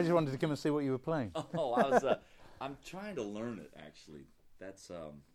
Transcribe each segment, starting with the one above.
I just wanted to come and see what you were playing. Oh, I was. I'm trying to learn it actually. That's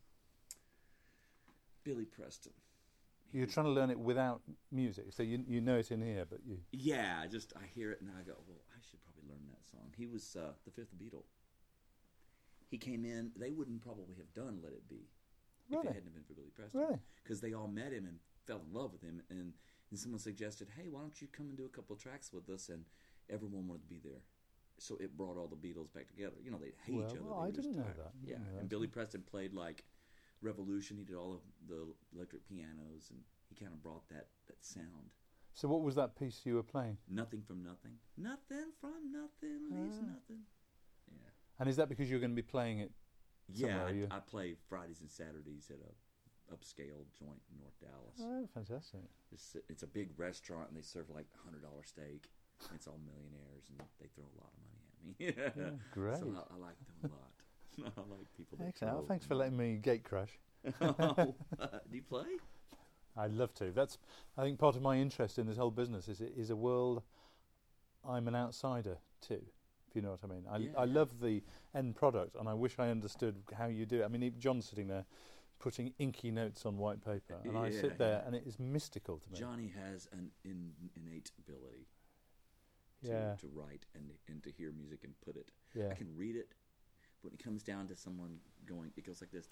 Billy Preston. You're trying to learn it without music, so you know it in here, but you... Yeah, I hear it and I go, well, I should probably learn that song. He was the fifth Beatle. He came in. They wouldn't probably have done "Let It Be" if it hadn't been for Billy Preston. Really? Because they all met him and fell in love with him, and someone suggested, "Hey, why don't you come and do a couple of tracks with us?" And everyone wanted to be there. So it brought all the Beatles back together. You know, they'd hate each other. Well, I didn't know that. Yeah, and Billy Preston played like Revolution. He did all of the electric pianos, and he kind of brought that sound. So what was that piece you were playing? Nothing from Nothing. Nothing from nothing leaves nothing. Yeah. And is that because you're going to be playing it somewhere? Yeah, I play Fridays and Saturdays at a upscale joint in North Dallas. Oh, fantastic. It's a big restaurant, and they serve like $100 steak. It's all millionaires, and they throw a lot of money at me. Yeah, great. So I like them a lot. I like people that Excellent. Well, throw thanks for letting me gate crash. Do you play? I'd love to. I think part of my interest in this whole business is a world I'm an outsider to, if you know what I mean. I love the end product, and I wish I understood how you do it. I mean, even John's sitting there putting inky notes on white paper, and I sit there, and it is mystical to me. Johnny has an innate ability to write and to hear music and put it. Yeah. I can read it, but when it comes down to someone going, it goes like this.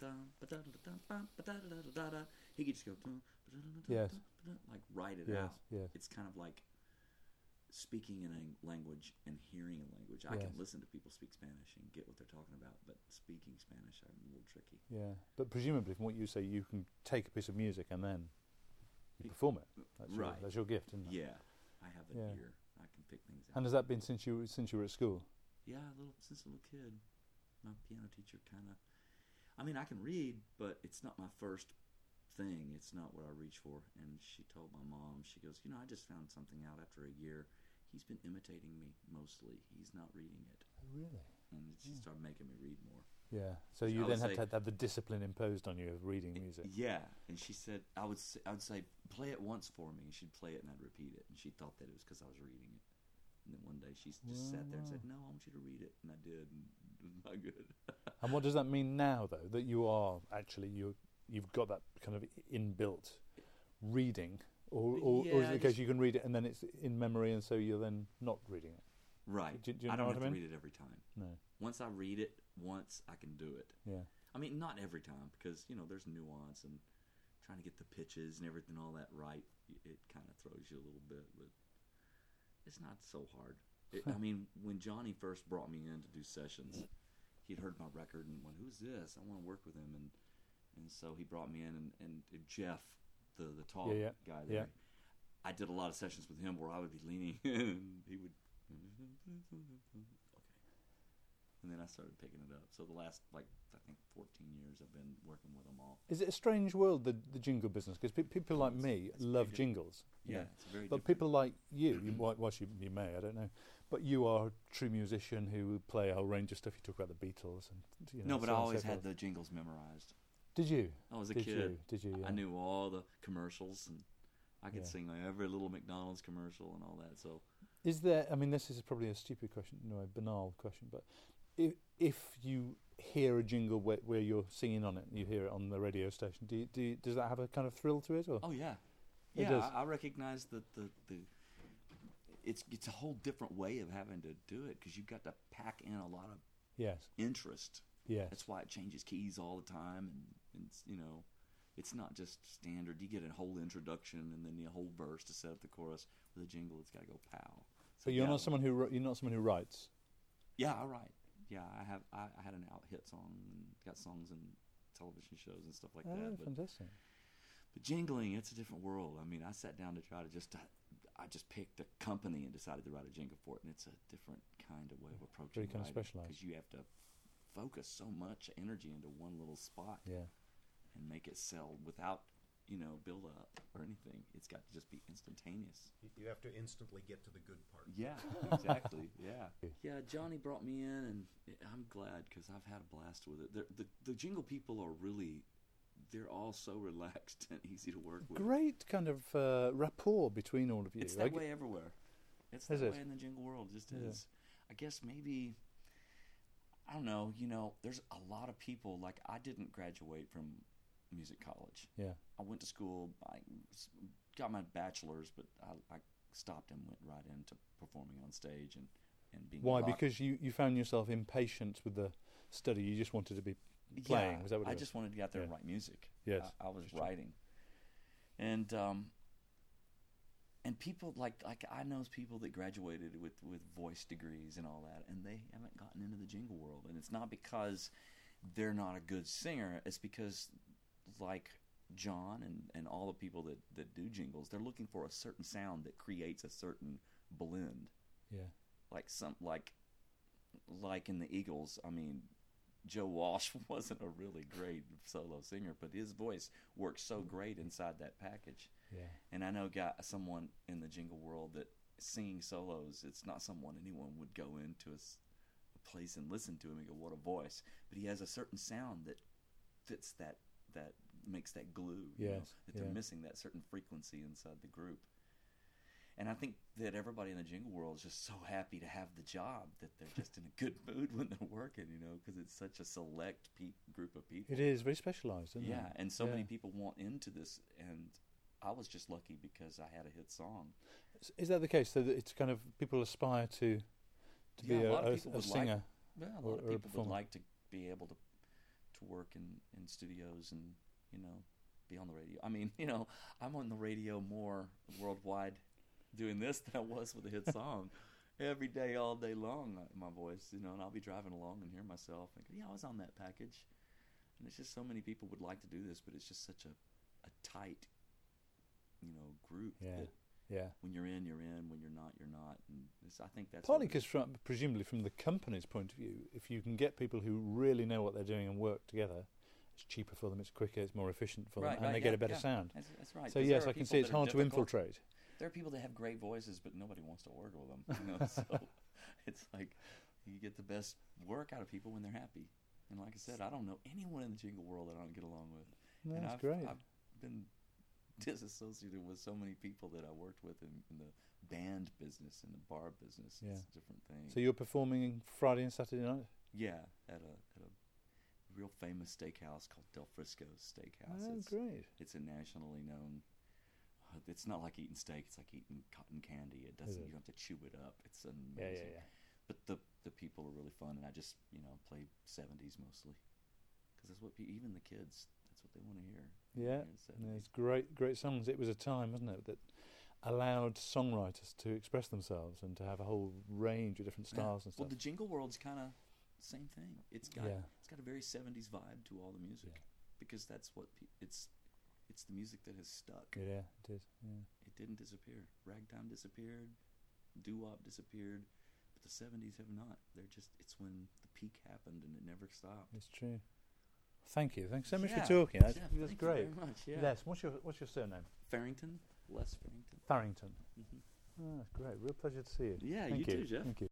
He could just go, yes, like write it out. Yes. It's kind of like speaking in a language and hearing a language. I can listen to people speak Spanish and get what they're talking about, but speaking Spanish, I'm a little tricky. Yeah, but presumably from what you say, you can take a piece of music and then you perform it. That's your gift, isn't it? Yeah, I have an ear. I can pick things out. And has that been since you were at school? Yeah, since a little kid. My piano teacher kind of... I mean, I can read, but it's not my first thing. It's not what I reach for. And she told my mom, she goes, I just found something out after a year. He's been imitating me mostly. He's not reading it. Oh, really? And she started making me read more. Yeah. So you then had to have the discipline imposed on you of reading music. Yeah. And she said, I would say, play it once for me. And she'd play it and I'd repeat it. And she thought that it was because I was reading it. And then one day she just sat there and said, "No, I want you to read it." And I did, and it was not good. And what does that mean now, though, that you are actually, you've got that kind of inbuilt reading? Or is it the case you can read it and then it's in memory and so you're then not reading it? Right. Do you I know don't what have I mean? to read it every time. No. Once I read it once, I can do it. Yeah. I mean, not every time because, there's nuance and trying to get the pitches and everything, all that right. It kind of throws you a little bit, but it's not so hard. I mean, when Johnny first brought me in to do sessions, he'd heard my record and went, "Who's this? I want to work with him." And so he brought me in, and Jeff, the tall guy there, I did a lot of sessions with him where I would be leaning and he would, okay. And then I started picking it up. So the last, I think 14 years I've been working with them all. Is it a strange world, the jingle business? Because people like me love jingles. Yeah, it's very But different. people like you may, I don't know, but you are a true musician who play a whole range of stuff. You talk about the Beatles and No, but so I on and always so had forth. the jingles memorized. Did you? I was a Did kid. Did you? Yeah. I knew all the commercials, and I could sing every little McDonald's commercial and all that. So, is there? I mean, this is probably a stupid question, a banal question, but if you hear a jingle where you're singing on it, and you hear it on the radio station, does that have a kind of thrill to it? Or? Oh yeah, It does. I recognize that the it's a whole different way of having to do it because you've got to pack in a lot of interest. Yes. That's why it changes keys all the time, and it's not just standard. You get a whole introduction and then a whole verse to set up the chorus. With a jingle, it's got to go pow. So But you're not someone who writes. Yeah, I write. Yeah, I had an out hit song and got songs in television shows and stuff like that. But, fantastic. But jingling, it's a different world. I mean, I sat down to try to I just picked a company and decided to write a jingle for it, and it's a different kind of way of approaching Very kind of specialised. because you have to focus so much energy into one little spot and make it sell without build up or anything. It's got to just be instantaneous. You have to instantly get to the good part. Yeah, exactly. Yeah. Johnny brought me in, and I'm glad because I've had a blast with it. The jingle people are really, they're all so relaxed and easy to work with. Great kind of rapport between all of you. It's that way everywhere. It's that way in the jingle world. It just is. I guess maybe, I don't know, there's a lot of people, like I didn't graduate from music college. Yeah. I went to school, I got my bachelor's, but I stopped and went right into performing on stage and being Why? a rock. Because you found yourself impatient with the study. You just wanted to be playing. Yeah, Was that what it I was? just wanted to get out there and Yeah. write music. Yes, I was that's true. writing. And people like I know people that graduated with voice degrees and all that, and they haven't gotten into the jingle world. And it's not because they're not a good singer. It's because, like John and all the people that do jingles, they're looking for a certain sound that creates a certain blend. Yeah. Like in the Eagles, I mean, Joe Walsh wasn't a really great solo singer, but his voice works so great inside that package. Yeah. And I know someone in the jingle world that singing solos, it's not someone anyone would go into a place and listen to him and go, what a voice. But he has a certain sound that fits that makes that glue. Yes, that they're yeah. missing that certain frequency inside the group. And I think that everybody in the jingle world is just so happy to have the job that they're just in a good mood when they're working, because it's such a select group of people. It is very specialised, isn't it? Yeah, and so Yeah. many people want into this, and I was just lucky because I had a hit song. Is that the case? So that it's kind of people aspire to be Yeah, a lot of people a would singer. Yeah, a Or- lot of or a people would performer. like to be able to work in studios and be on the radio. I mean, I'm on the radio more worldwide doing this than I was with a hit song. Every day, all day long, my voice, and I'll be driving along and hear myself and go, yeah, I was on that package. And it's just so many people would like to do this, but it's just such a tight, group Yeah. that Yeah. when you're in, you're in. When you're not, you're not. And I think that's Partly what- because, presumably, from the company's point of view, if you can get people who really know what they're doing and work together, it's cheaper for them, it's quicker, it's more efficient for them, and they get a better sound. That's right. So 'Cause yes, there are I can people see it's that are hard to difficult. infiltrate. There are people that have great voices, but nobody wants to work with them. So it's like you get the best work out of people when they're happy. And like I said, I don't know anyone in the jingle world that I don't get along with. No, and that's great. I've been disassociated with so many people that I worked with in the band business and the bar business. Yeah. It's a different thing. So you're performing Friday and Saturday night? Yeah, at a real famous steakhouse called Del Frisco's Steakhouse. Oh, great. It's a nationally known. It's not like eating steak. It's like eating cotton candy. It doesn't. Is it? You don't have to chew it up. It's amazing. Yeah. But the people are really fun, and I just play 70s mostly because that's what even the kids. That's what they want to hear. Yeah, there's great songs. It was a time, wasn't it, that allowed songwriters to express themselves and to have a whole range of different styles and Well, stuff. the jingle world's kind of same thing. It's got Yeah. a very 70s vibe to all the music Yeah. because that's what it's the music that has stuck. Yeah, it is. Yeah. It didn't disappear. Ragtime disappeared, doo-wop disappeared, but the 70s have not. It's when the peak happened and it never stopped. It's true. Thank you. Thanks so much Yeah. for talking. That's Thank you great. very much. Yeah. Les, what's your surname? Farrington, Les Farrington. Farrington. Mm-hmm. Oh, that's great. Real pleasure to see you. Yeah, Thank you too, Jeff. Thank you.